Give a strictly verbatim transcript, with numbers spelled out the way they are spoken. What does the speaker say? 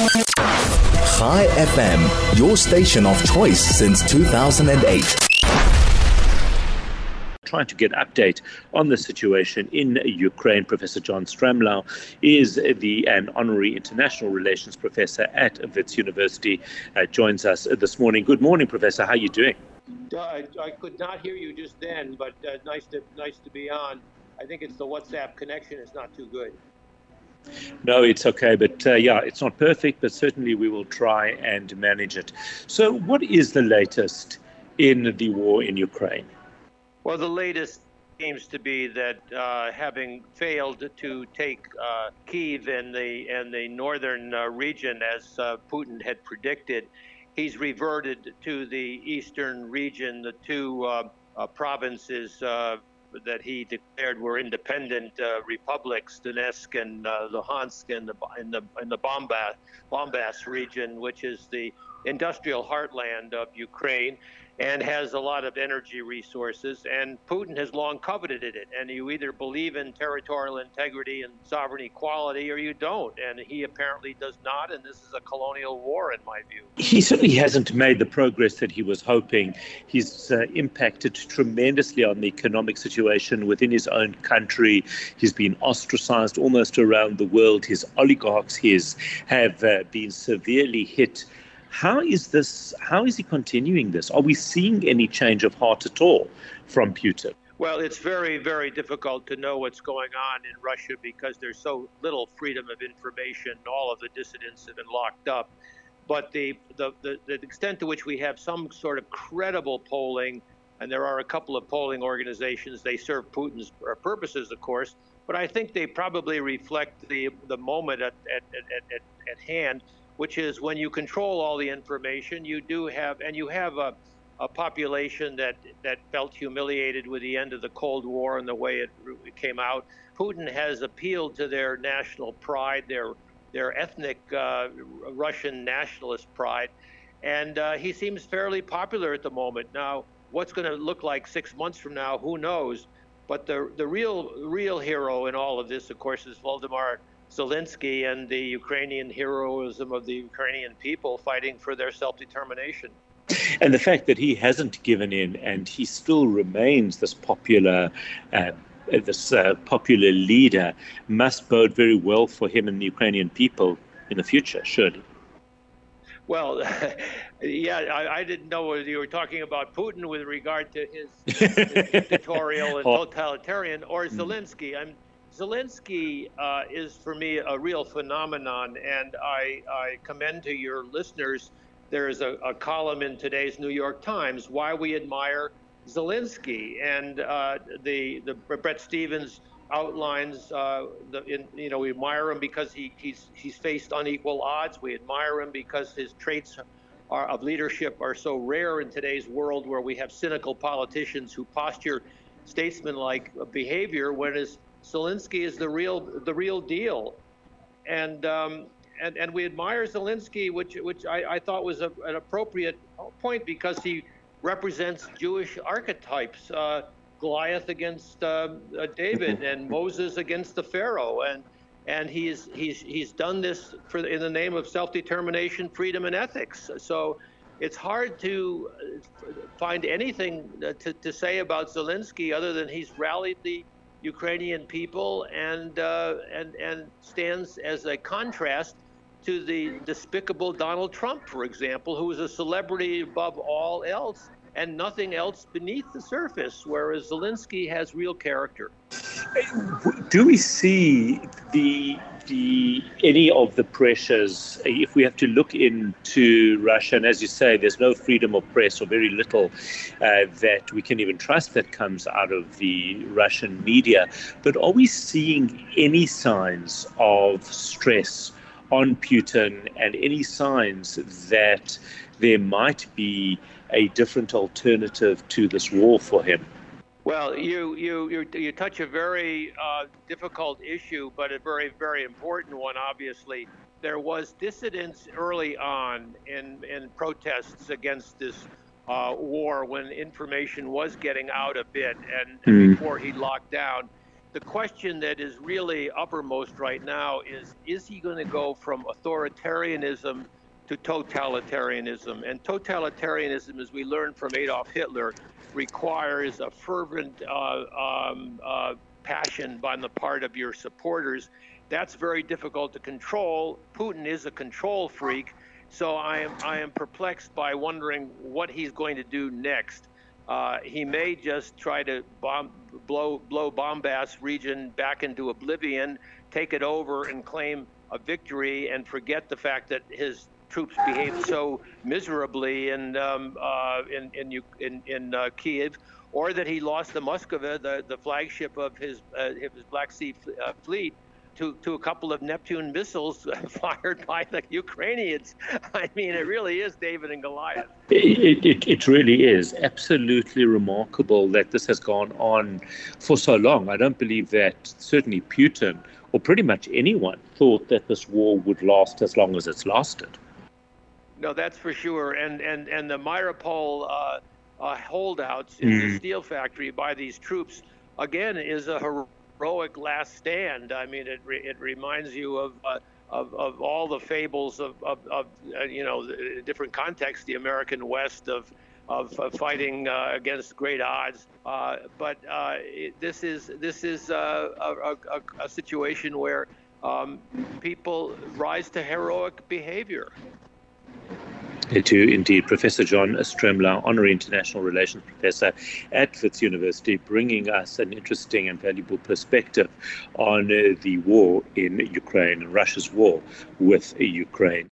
Chai F M, your station of choice since two thousand eight. Trying to get update on the situation in Ukraine. Professor John Stramlau is the an honorary international relations professor at Wits University. Uh, joins us this morning. Good morning, Professor. How are you doing? Uh, I, I could not hear you just then, but uh, nice to nice to be on. I think it's the WhatsApp connection is not too good. No, it's okay, but uh, yeah, it's not perfect, but certainly we will try and manage it. So, what is the latest in the war in Ukraine? Well, the latest seems to be that uh, having failed to take uh, Kyiv and the and the northern uh, region as uh, Putin had predicted, he's reverted to the eastern region, the two uh, uh, provinces uh, that he declared were independent uh, republics, Donetsk and uh, Luhansk, in the in the in the Donbass, Donbass region, which is the industrial heartland of Ukraine, and has a lot of energy resources, and Putin has long coveted it. And you either believe in territorial integrity and sovereign equality or you don't, and he apparently does not, and this is a colonial war in my view. He certainly hasn't made the progress that he was hoping. He's uh, impacted tremendously on the economic situation within his own country. He's been ostracized almost around the world. His oligarchs his have uh, been severely hit. How is this? How is he continuing this? Are we seeing any change of heart at all from Putin? Well, it's very, very difficult to know what's going on in Russia because there's so little freedom of information. All of the dissidents have been locked up. But the, the, the, the extent to which we have some sort of credible polling, and there are a couple of polling organizations, they serve Putin's purposes, of course, but I think they probably reflect the, the moment at, at, at, at, at hand, which is when you control all the information, you do have, and you have a, a population that, that felt humiliated with the end of the Cold War and the way it came out. Putin has appealed to their national pride, their, their ethnic uh, Russian nationalist pride, and uh, he seems fairly popular at the moment. Now, what's going to look like six months from now, who knows? But the, the real, real hero in all of this, of course, is Volodymyr Zelensky and the Ukrainian heroism of the Ukrainian people fighting for their self-determination. And the fact that he hasn't given in and he still remains this popular uh, this uh, popular leader must bode very well for him and the Ukrainian people in the future, surely. Well, yeah, I, I didn't know whether you were talking about Putin with regard to his, his dictatorial and totalitarian or Zelensky. I'm Zelensky uh, is, for me, a real phenomenon, and I, I commend to your listeners, there is a, a column in today's New York Times, Why We Admire Zelensky, and uh, the, the Bret Stephens outlines, uh, the, in, you know, we admire him because he, he's, he's faced unequal odds. We admire him because his traits are, of leadership are so rare in today's world where we have cynical politicians who posture statesman-like behavior when his Zelensky is the real the real deal, and um, and and we admire Zelensky, which which I, I thought was a, an appropriate point because he represents Jewish archetypes: uh, Goliath against uh, uh, David, and Moses against the Pharaoh, and and he's he's he's done this for in the name of self-determination, freedom, and ethics. So it's hard to find anything to to say about Zelensky other than he's rallied the Ukrainian people and uh, and and stands as a contrast to the despicable Donald Trump, for example, who is a celebrity above all else and nothing else beneath the surface, whereas Zelensky has real character. Do we see the the any of the pressures, if we have to look into Russia, and as you say, there's no freedom of press or very little uh, that we can even trust that comes out of the Russian media, but are we seeing any signs of stress on Putin and any signs that there might be a different alternative to this war for him? Well, you you you, you touch a very uh, difficult issue, but a very, very important one, obviously. There was dissidence early on in, in protests against this uh, war when information was getting out a bit and, and mm. before he locked down. the question that is really uppermost right now is, is he going to go from authoritarianism to totalitarianism? And totalitarianism, as we learned from Adolf Hitler, requires a fervent uh, um, uh, passion on the part of your supporters. That's very difficult to control. Putin is a control freak, so I am I am perplexed by wondering what he's going to do next. Uh, he may just try to bomb, blow blow Donbass region back into oblivion, take it over, and claim a victory, and forget the fact that his troops behaved so miserably in um, uh, in in in, in uh, Kiev, or that he lost the Moskva, the the flagship of his uh, his Black Sea uh, fleet, to to a couple of Neptune missiles fired by the Ukrainians. I mean, it really is David and Goliath. It, it, it really is absolutely remarkable that this has gone on for so long. I don't believe that certainly Putin or pretty much anyone thought that this war would last as long as it's lasted. No, that's for sure. And and and the Mariupol uh, uh, holdouts in mm. the steel factory by these troops, again, is a heroic last stand. I mean, it re- it reminds you of uh, of of all the fables of of, of uh, you know, the different contexts, the American West of of uh, fighting uh, against great odds. Uh, but uh, it, this is this is uh, a, a, a situation where um, people rise to heroic behavior. To indeed, Professor John Stremlau, Honorary International Relations Professor at Wits University, bringing us an interesting and valuable perspective on uh, the war in Ukraine, Russia's war with Ukraine.